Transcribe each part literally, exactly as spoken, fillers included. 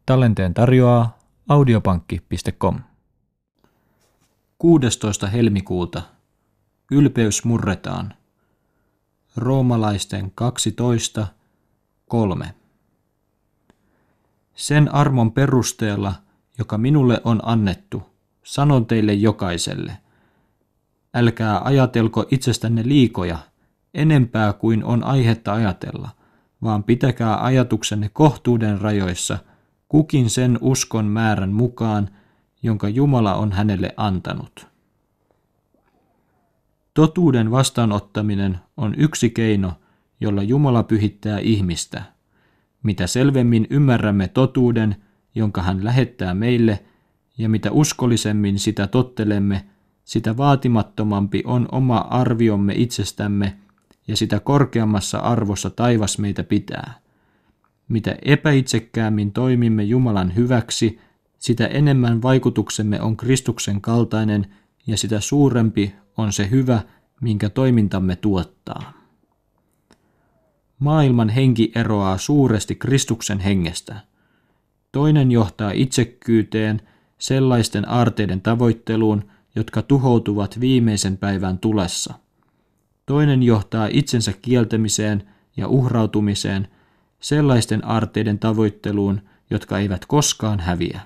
Tallenteen tarjoaa audiopankki piste com. kuudestoista helmikuuta. Ylpeys murretaan. Roomalaisten kaksitoista kolme. Sen armon perusteella, joka minulle on annettu, sanon teille jokaiselle. Älkää ajatelko itsestänne liikoja, enempää kuin on aihetta ajatella, vaan pitäkää ajatuksenne kohtuuden rajoissa, kukin sen uskon määrän mukaan, jonka Jumala on hänelle antanut. Totuuden vastaanottaminen on yksi keino, jolla Jumala pyhittää ihmistä. Mitä selvemmin ymmärrämme totuuden, jonka hän lähettää meille, ja mitä uskollisemmin sitä tottelemme, sitä vaatimattomampi on oma arviomme itsestämme, ja sitä korkeammassa arvossa taivas meitä pitää. Mitä epäitsekkäämmin toimimme Jumalan hyväksi, sitä enemmän vaikutuksemme on Kristuksen kaltainen, ja sitä suurempi on se hyvä, minkä toimintamme tuottaa. Maailman henki eroaa suuresti Kristuksen hengestä. Toinen johtaa itsekkyyteen, sellaisten aarteiden tavoitteluun, jotka tuhoutuvat viimeisen päivän tulessa. Toinen johtaa itsensä kieltämiseen ja uhrautumiseen, sellaisten aarteiden tavoitteluun, jotka eivät koskaan häviä.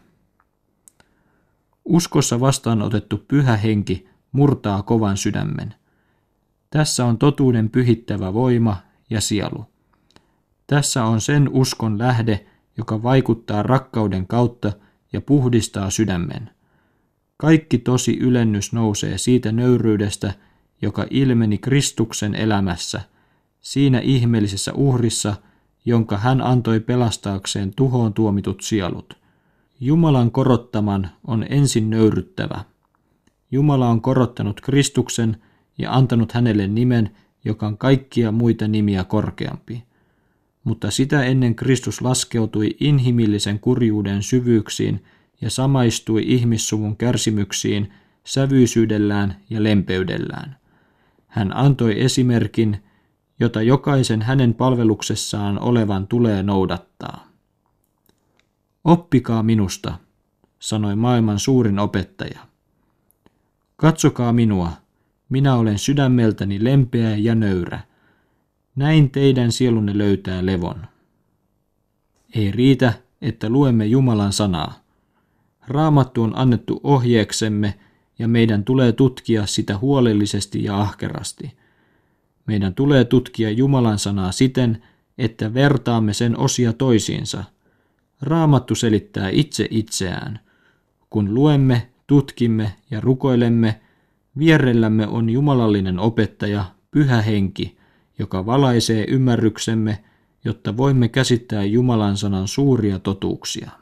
Uskossa vastaanotettu pyhä henki murtaa kovan sydämen. Tässä on totuuden pyhittävä voima ja sielu. Tässä on sen uskon lähde, joka vaikuttaa rakkauden kautta ja puhdistaa sydämen. Kaikki tosi ylennys nousee siitä nöyryydestä, joka ilmeni Kristuksen elämässä, siinä ihmeellisessä uhrissa, jonka hän antoi pelastaakseen tuhoon tuomitut sielut. Jumalan korottaman on ensin nöyryttävä. Jumala on korottanut Kristuksen ja antanut hänelle nimen, joka on kaikkia muita nimiä korkeampi. Mutta sitä ennen Kristus laskeutui inhimillisen kurjuuden syvyyksiin ja samaistui ihmissuvun kärsimyksiin sävyisyydellään ja lempeydellään. Hän antoi esimerkin, jota jokaisen hänen palveluksessaan olevan tulee noudattaa. Oppikaa minusta, sanoi maailman suurin opettaja. Katsokaa minua, minä olen sydämeltäni lempeä ja nöyrä. Näin teidän sielunne löytää levon. Ei riitä, että luemme Jumalan sanaa. Raamattu on annettu ohjeeksemme ja meidän tulee tutkia sitä huolellisesti ja ahkerasti. Meidän tulee tutkia Jumalan sanaa siten, että vertaamme sen osia toisiinsa. Raamattu selittää itse itseään. Kun luemme, tutkimme ja rukoilemme, vierellämme on jumalallinen opettaja, Pyhä Henki, joka valaisee ymmärryksemme, jotta voimme käsittää Jumalan sanan suuria totuuksia.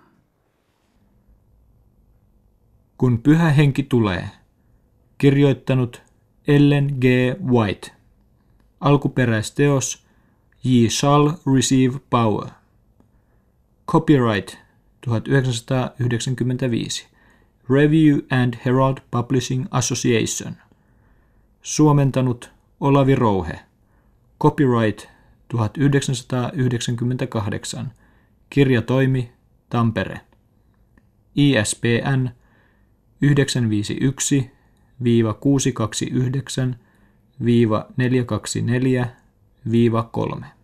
Kun Pyhä Henki tulee. Kirjoittanut Ellen G. White. Alkuperäisteos Ye shall receive power. Copyright tuhatyhdeksänsataayhdeksänkymmentäviisi. Review and Herald Publishing Association. Suomentanut Olavi Rouhe. Copyright tuhatyhdeksänsataayhdeksänkymmentäkahdeksan. Kirjatoimi Tampere. I S B N yhdeksän viisi yksi kuusi kaksi yhdeksän neljä kaksi neljä kolme.